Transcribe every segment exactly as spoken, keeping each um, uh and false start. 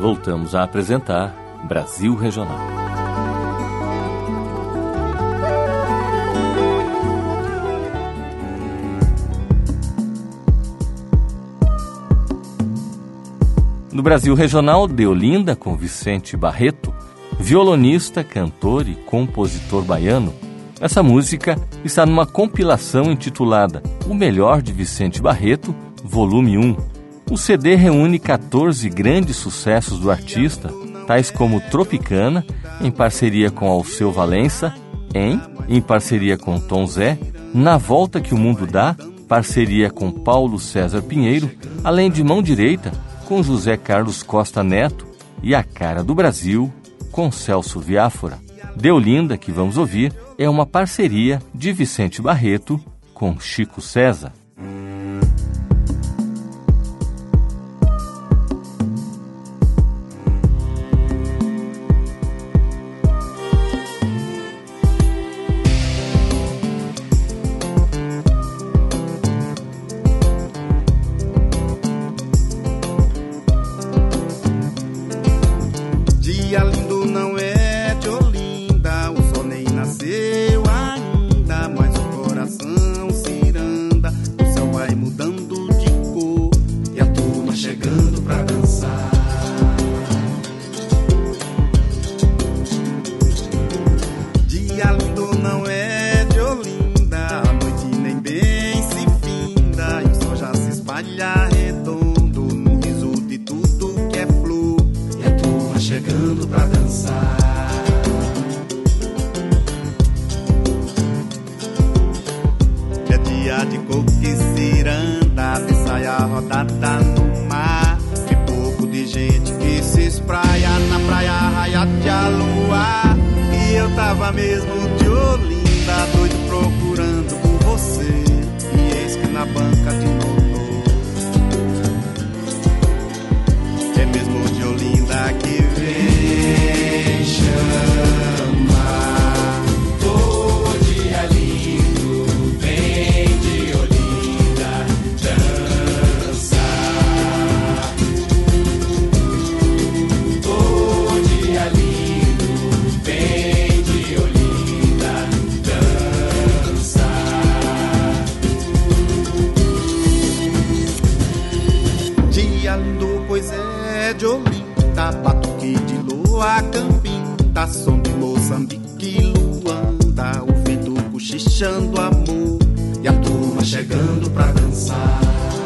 voltamos a apresentar Brasil Regional. No Brasil Regional, Deolinda com Vicente Barreto, violonista, cantor e compositor baiano. Essa música está numa compilação intitulada O Melhor de Vicente Barreto, volume um. O C D reúne quatorze grandes sucessos do artista, tais como Tropicana, em parceria com Alceu Valença, Em, em parceria com Tom Zé, Na Volta que o Mundo Dá, parceria com Paulo César Pinheiro, além de Mão Direita, com José Carlos Costa Neto, e A Cara do Brasil, com Celso Viáfora. Deolinda, que vamos ouvir, é uma parceria de Vicente Barreto com Chico César. Dia lindo não é de Olinda, o sol nem nasceu ainda, mas o coração ciranda, o céu vai mudando de cor e a turma chegando pra dançar. Dia lindo não é de Olinda, a noite nem bem se finda e o sol já se espalha redondo no riso de tudo que é flor e a turma chegando pra dançar. É dia de coco e ciranda, de saia rodada no mar, e pouco de gente que se espraia na praia raiate a lua. E eu tava mesmo de Olinda, doido procurando por você, e eis que na banca de novo é mesmo de Olinda que vem chamar. Oh, dia lindo, vem de Olinda dançar. Oh, dia lindo, vem de Olinda dançar. Dia lindo, pois é de Olinda, batuque de lua, campinda, som de Moçambique, Luanda, o vento cochichando amor e a turma chegando pra dançar.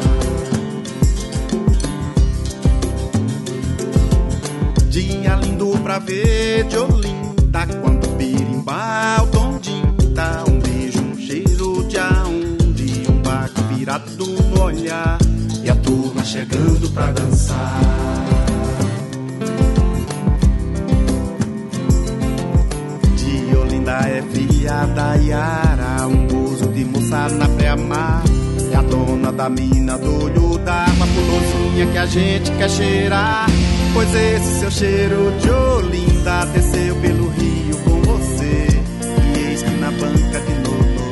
Dia lindo pra ver de Olinda, quando o birimbau tondinda, um beijo, um cheiro de aonde, um barco virado no olhar e a turma chegando pra dançar. De Olinda é filha da Yara, um gozo de moça na praia-mar, é a dona da mina do olho d'água, pulozinha que a gente quer cheirar. Pois esse seu cheiro de Olinda desceu pelo rio com você, e eis que na banca de novo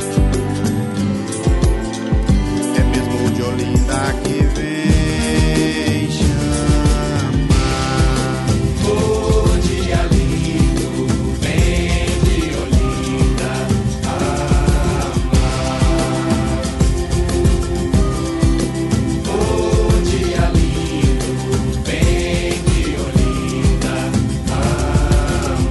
é mesmo de Olinda que vem chamar. Oh, dia lindo, vem de Olinda amar. Oh, dia lindo, vem de Olinda amar.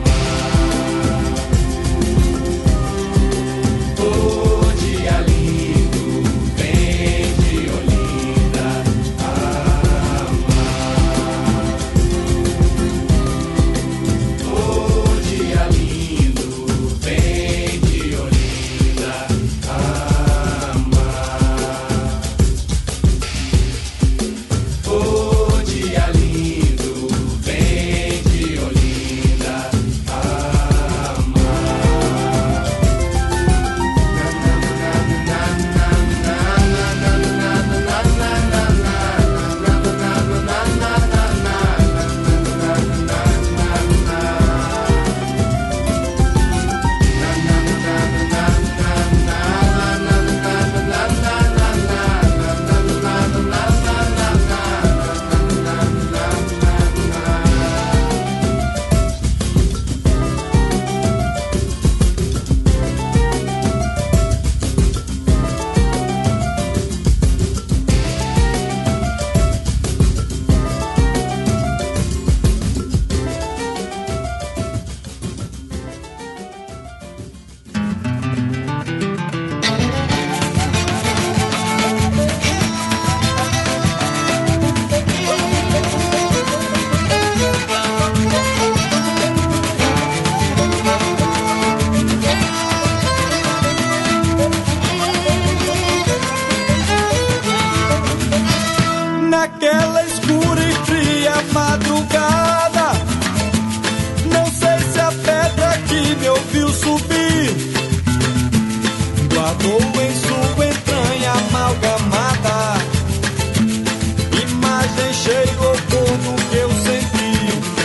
naquela escura e fria madrugada. Não sei se a pedra que me ouviu subir guardou em sua entranha amalgamada imagem, cheiro ou cor do que eu senti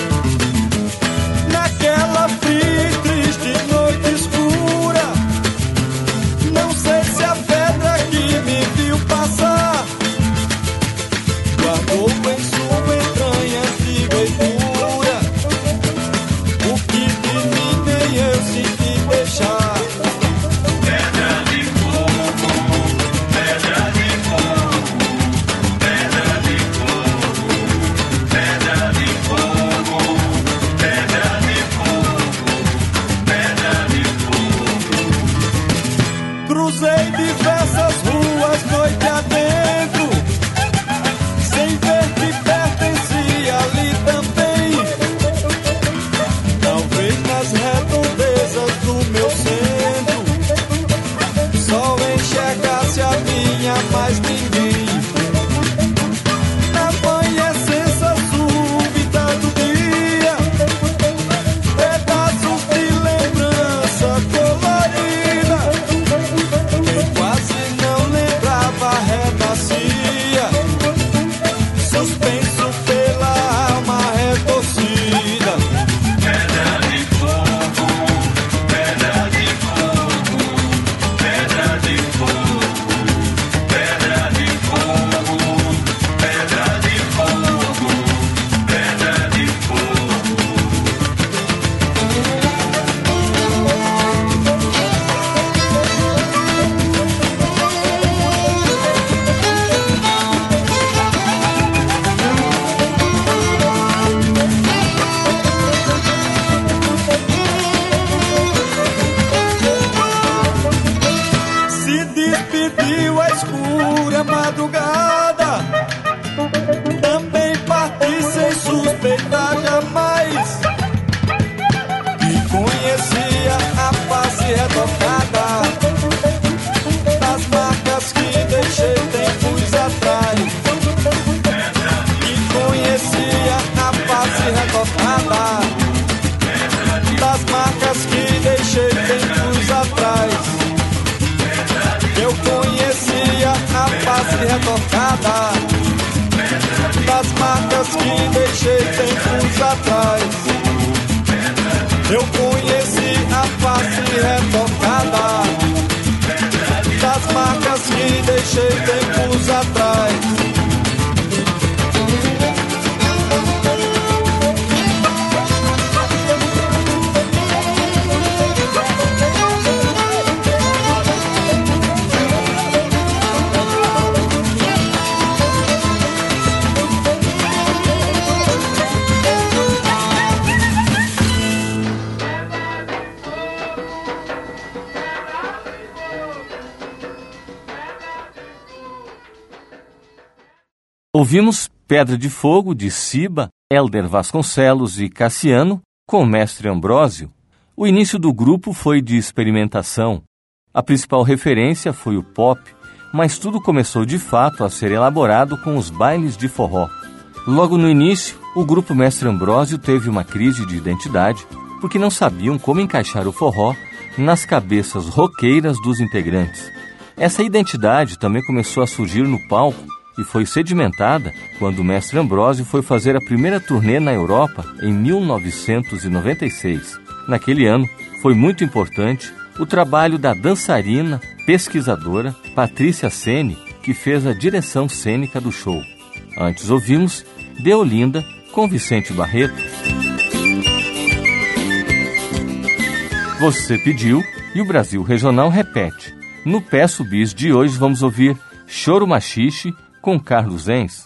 naquela fria e triste noite escura. Não sei se a pedra que me viu passar guardou em sua entranha antiga e pura o que de mim nem eu senti deixar. Pedra de fogo, pedra de fogo, pedra de fogo, pedra de fogo, pedra de fogo, pedra de fogo. Cruzei diversas ruas noite adentro, sem ver que pertencia ali também. Talvez nas redondezas do meu centro só enxergasse a minha, mais ninguém. Na amanhecença súbita do dia, pedaços de lembrança colorida. Quem quase não lembrava renascia, suspenso pela alma retorcida. Pedra de fogo, pedra de fogo, pedra de fogo, pedra de fogo, pedra de fogo, pedra de fogo. Se despediu a escura madrugada, também parti sem suspeitar jamais. E conhecia a face retocada das marcas que deixei tempos atrás. E conhecia a face retocada das marcas que deixei tempos atrás. Eu conhecia a face retocada das marcas que deixei tempos atrás. Eu conheci a face retocada das marcas que deixei tempos atrás. Ouvimos Pedra de Fogo, de Ciba, Hélder Vasconcelos e Cassiano, com o mestre Ambrósio. O início do grupo foi de experimentação. A principal referência foi o pop, mas tudo começou de fato a ser elaborado com os bailes de forró. Logo no início, o grupo Mestre Ambrósio teve uma crise de identidade, porque não sabiam como encaixar o forró nas cabeças roqueiras dos integrantes. Essa identidade também começou a surgir no palco e foi sedimentada quando o Mestre Ambrósio foi fazer a primeira turnê na Europa em mil novecentos e noventa e seis. Naquele ano, foi muito importante o trabalho da dançarina, pesquisadora Patrícia Ceni, que fez a direção cênica do show. Antes ouvimos Deolinda com Vicente Barreto. Você pediu e o Brasil Regional repete. No Peço Bis de hoje vamos ouvir Choro Machixe com Carlos Enz.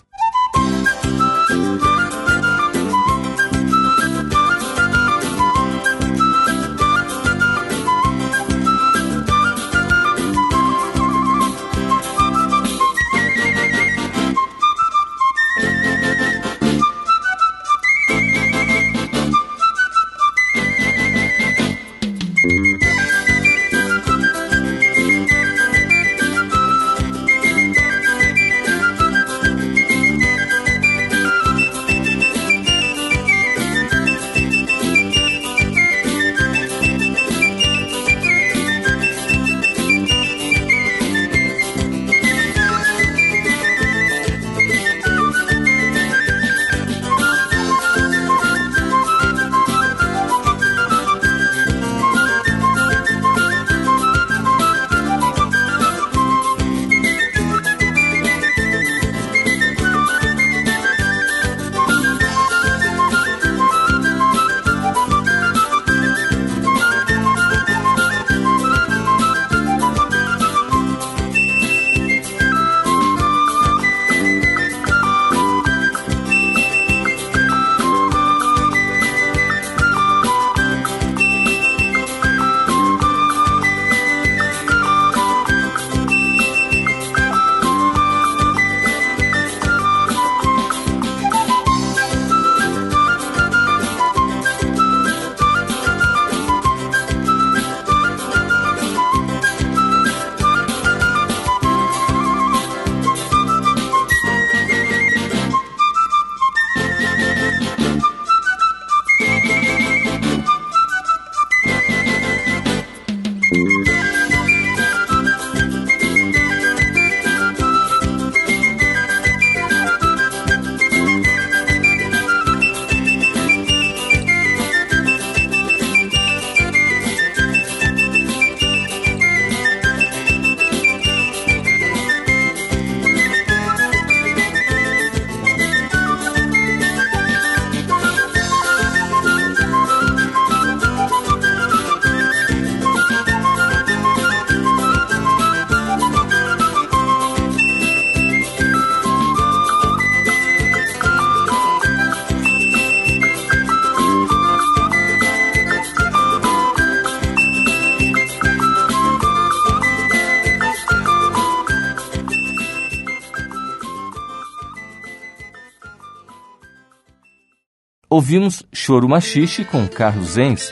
Ouvimos Choro Machixe com Carlos Enz.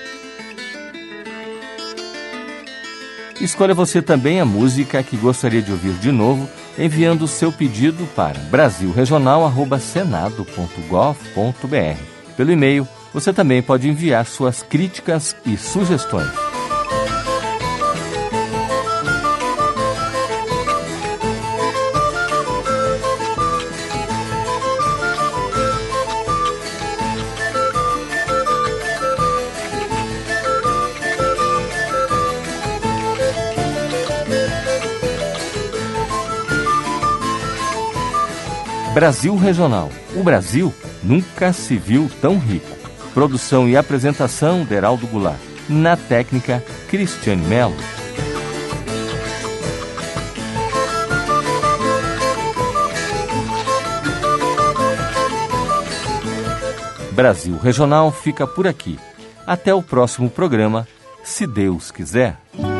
Escolha você também a música que gostaria de ouvir de novo, enviando o seu pedido para brasil regional arroba senado ponto gov ponto br. Pelo e-mail, você também pode enviar suas críticas e sugestões. Brasil Regional. O Brasil nunca se viu tão rico. Produção e apresentação, Deraldo Goulart. Na técnica, Cristiane Melo. Brasil Regional fica por aqui. Até o próximo programa, se Deus quiser.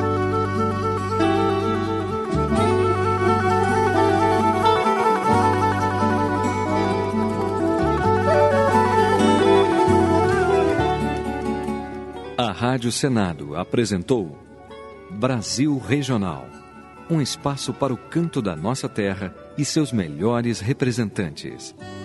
A Rádio Senado apresentou Brasil Regional, um espaço para o canto da nossa terra e seus melhores representantes.